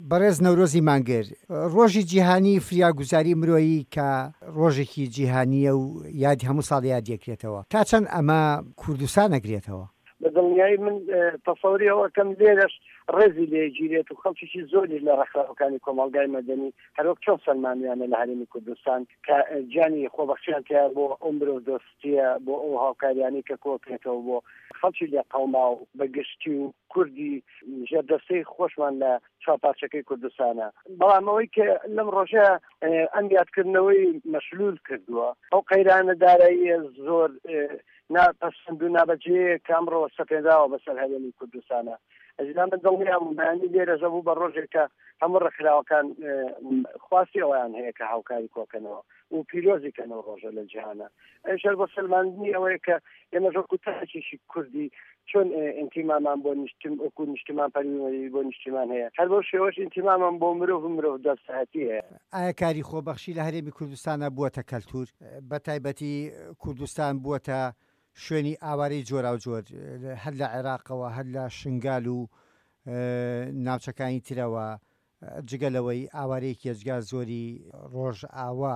بەڕێز نەورۆزی مانگەر، ڕۆژی جیهانی فریاگوزاری مرۆیی کە ڕۆژێکی جیهانیە و یادی هەموو ساڵ یاد دەکرێتەوە، تا چەند ئەمە کوردستان نەگرێتەوە؟ بە دڵنیایی من تەسەوریەوەکەم لێرەش ڕێزی لێگیرێت و خەڵکیی زۆری لە ڕێکخراوەکانی کۆمەڵگای مەدەنی هەروەک چۆن سەلمانیانە لە هەرێمی کوردستان کە گیانی خۆبەخشیان تیا بۆ ئەو مرۆڤ دۆستیە، بۆ ئەو هاوکاریانی کە کۆکرێتەوە بۆ خەڵکی لێ قەوما و بەگشتی و کوردی ژێردەستەی خۆشمان لە چاوپارچەکەی کوردستانە. بەڵام ئەوەی کە لەم ڕۆژە ئەم یادکردنەوەی مەشلول کردووە، ئەو قەیرانە دارایی زۆر ناپەسەند و نابەجێ کە ئەمڕۆ سەپێداوە بەسەر هەرێمی کوردستانە. ئەجنا من دڵنیام بەیانی لێرەژە بوو بە ڕۆژێک کە هەموو ڕێکخراوەکان خواستی ئەویان هەیە کە هاوکاری کۆکەنەوە و پیرۆزیکەنەوە ڕۆژە لە جیهانە. ئەوشەر بۆ سلماندنی ئەوەیە کە ئێمە ژۆ کوتاکێکی کوردی چۆن ئینتیمامان بۆ وەکو نیشتمان پەروەری بۆ نیشتمان هەیە، هەر بۆ شێوەش ئینتیمامان بۆ مرۆڤ دەستهاتی هەیە. ئایا کاری خۆبەخشی لە هەرێمی کوردستانە بووەتە کەلتور؟ بە تایبەتی کوردستان بووەتە شوێنی ئاوارەی جۆرا و جۆر، هەر لە عێراقەوە، هەر لە شنگال و ناوچەکانی ترەوە، جگەلەوەی ئاوارەیەکی ئەجگا زۆری ڕۆژ ئاوا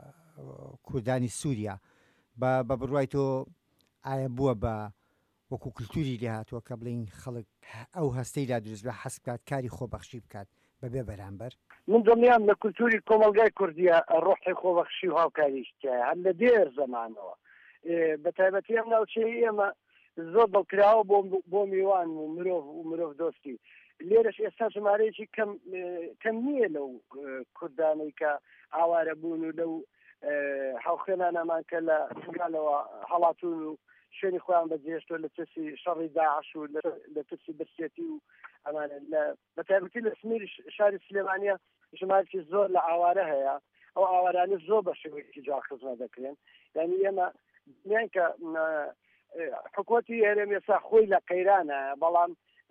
کوردانی سووریا بە بڕوای تۆ ئایا بووە بە وەکو کللتوری لێ هاتووە کە بڵین خەڵک ئەو هەستەی لا دروست بە حەز بکات کاری خۆبەخشی بکات بەبێ بەرامبەر؟ من دڵنیام لە کولتوری کۆمەلگای کوردیە ڕۆحی خۆبەخشی و هاوکاریشتە هەر لە دێر زەمانەوە. بە تایبەتی ئەم ناوچەی ئێمە زۆر بەڵکراوە بۆ میوان و مرۆڤ دۆستی. لێرەش ئێستا ژمارەیەکی کەم نییە لەو کوردانەی کە ئاوارە بوون و لەو هاوخێنانەمان کە لە سنگالەوە هەڵاتون و شوێنی خۆیان بەجێشتۆ لە ترسی شەڕی داعش و لە ترسی برسێتی و ئەمانە بە تایبەتی لە سمێری شاری سلێمانیە ژمارەی زۆر لە ئاوارە هەیە. ئەو ئاوارانە زۆر بە شێوەیەکی جا خزمەت دەکرێن. یعنی ئێمە دنیان کە حکووەتی هەرێم ئێستا خۆی لە قەیرانە، بەڵام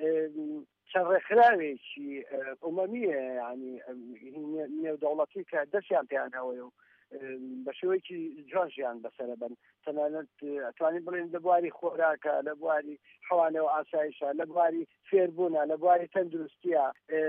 چەند ڕێکخراوێکی ئومەمیە، ینی نێودەوڵەتی کە دەستیان پێیانەوەی و بە شێوەیەکی جوان ژیان بەسەرە بن. تەنانەت ئەتوانین بڵێن لە بواری خۆراکە، لە بواری حەوانەوە ئاسایشە، لە بواری فێربوونە، لە بواری تەندروستیە،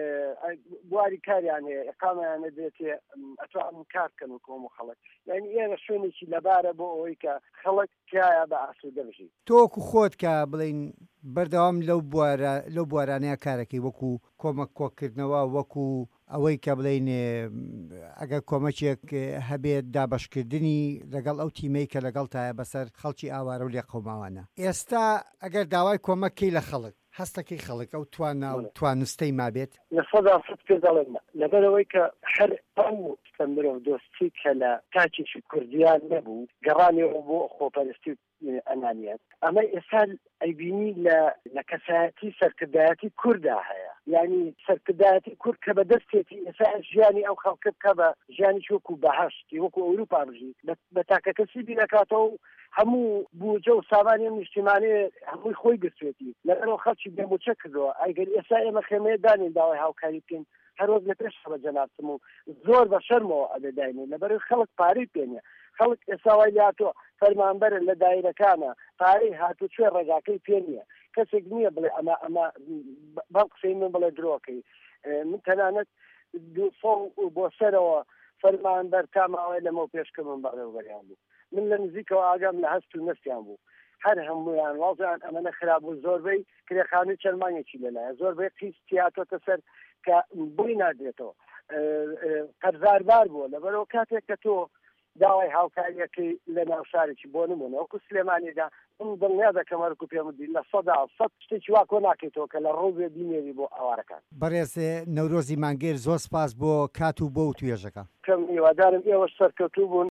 بواری کاریان هەیە، ئەقامەیانە دێتێ ئەتوانن کار بکەن و کۆم و خەڵک. یعنی ئێرە شوێنێکی لەبارە بۆ ئەوەی کە خەڵک تایە بە ئاسوودە بژی. تۆ وەکو خۆت کە بڵین بەردەوام لەو بوارانەیە کارەکەی، وەکو کۆمەک کۆکردنەوە، وەکو ئەوەی کە بڵین ئەگەر کۆمەکێک هەبێت دابەشکردنی لەگەڵ ئەو تیمەی کە لەگەڵ تایە بەسەر خەڵکی ئاوارە و لێ قەوماوانە. ئێستا ئەگەر داوای کۆمەکەی لە خەڵک، هەستەکەی خەڵک ئەو توانستەی مابێت لە سەدا سەد پێ دەڵێن لەبەرەوەی کە هەر ئەو مرۆڤ دۆستی کە لە تاکێکی کوردیان نەبوو گەڕانیەوە بۆ خۆپەرستی ئەنانیت. ئەمە ئێستا ئەیبینی لە کەسایەتی سەرکردایەتی کووردا هەیە. یعنی سەرکردایەتی کورد کە بەدەستێتی ئێستا ژیانی ئەو خەڵکە بکە بە ژیانی وەکو بەهەشتی، وەکو ئەوروپا بژی بە تاکە کەسی بینەکاتەوە هەموو بوجە و سامانی نیشتیمانی هەمووی خۆی گرتوێتی لەبەرەوە خەڵکی دەموچە کردەوە. ئەگەر ئێستا ئێمە خێمەیە دانین داوای هاوکاری بکەین، هەروەک لە پێش بە جەنابتم و زۆر بە شەرمەوە ئەدەداینێ لەبەر خەڵک پارەی پێنیە. خەڵک ئێستا وای لاتۆ فەرمانبەرە لە دایرەکانە، پارەی هاتو کوێ ڕێگاکەی پێ نییە. کەسێک نییە بڵێ ئەمە بەم قسەی من بڵێ درۆکەی. من تەنانەت دووسەڵ بۆ سەرەوە فەرمانبەر تا ماوەی لەمە پێشکە من بەڕێوەبەریان بوو. من لە نزیکەوە ئاگام لە هەست و نەستیان بوو. هەر هەمویان واڵیان ئەمەنە خراپ بوو. زۆربەی کرێخانەی چەرمانێکی لەلایە، زۆربەی قیستی هاتۆتە سەر کە بووی نادرێتەوە، قەرزاربار بووە. لەبەرەوە کاتێک کە تۆ داوای هاوکاریەکەی لە ناو شارێکی بۆ نمونە وەکو سلێمانیدا، من دڵنیا دەکەم هەرکو پێم وتی لە سەد شتێکی وا کۆ ناکەیتەوە کە لە ڕۆژێ بینێری بۆ ئاوارەکان. بەڕێز نەورۆزی مانگێر، زۆر سپاس بۆ کات و بۆ توێژەکە. کەم هیوادارم ئێوەش سەرکەوتوو بوون.